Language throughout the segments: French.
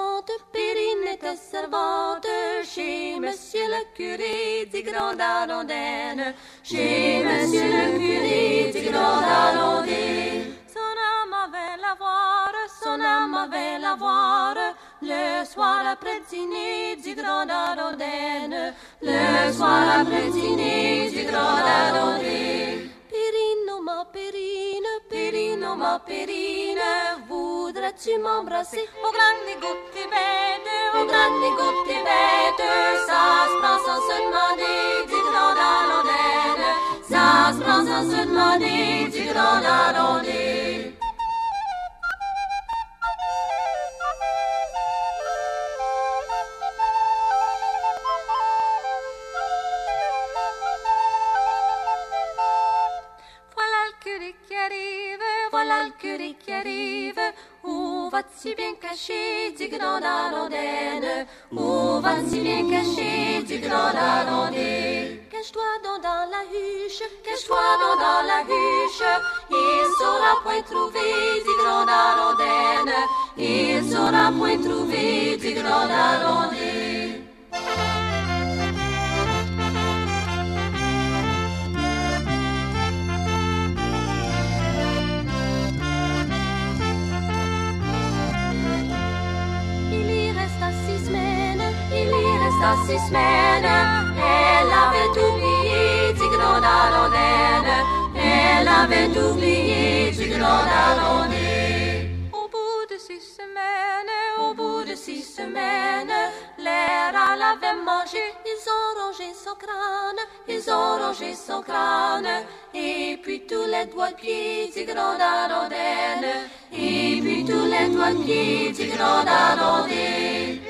servante, Périne était servante chez Monsieur le curé du Grand Arondenne. Chez Monsieur le curé du Grand Arondenne. Son âme avait la voir, son âme avait la voir, le soir après dîner du Grand Arondenne. Le soir après dîner du Grand Arondenne. Périne, oh ma Périne, Périne, oh ma Périne, voudrais-tu m'embrasser? Au grande goutte bête, au grande goutte bête, ça se prend sans se demander du Grand Arondenne. Ça se prend sans se demander du Grand Arondenne. Voilà le curé qui arrive, où vas-tu bien caché du Grand Arondenne? Où vas-tu bien caché du Grand Arondenne? Cache-toi donc dans la huche, cache-toi donc dans la huche, il saura point trouver du Grand Arondenne, il saura point trouver du Grand Arondenne. À 6 semaines, elle avait oublié du Grand Arondenne. Elle avait oublié du Grand Arondenne. Au bout de 6 semaines, au bout de 6 semaines, l'air elle avait mangé. Ils ont rongé son crâne, ils ont rongé son crâne. Et puis tous les doigts de pied du Grand Arondenne. Et puis tous les doigts de pied du Grand Arondenne.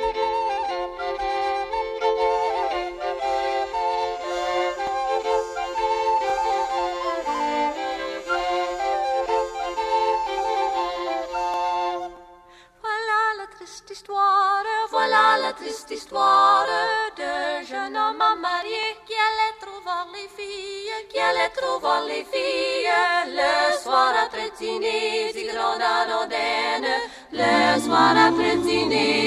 Voilà la triste histoire d'un jeune homme marié qui allait trouver les filles, qui allait trouver les filles le soir après dîner du Grand Arondenne, le soir après dîner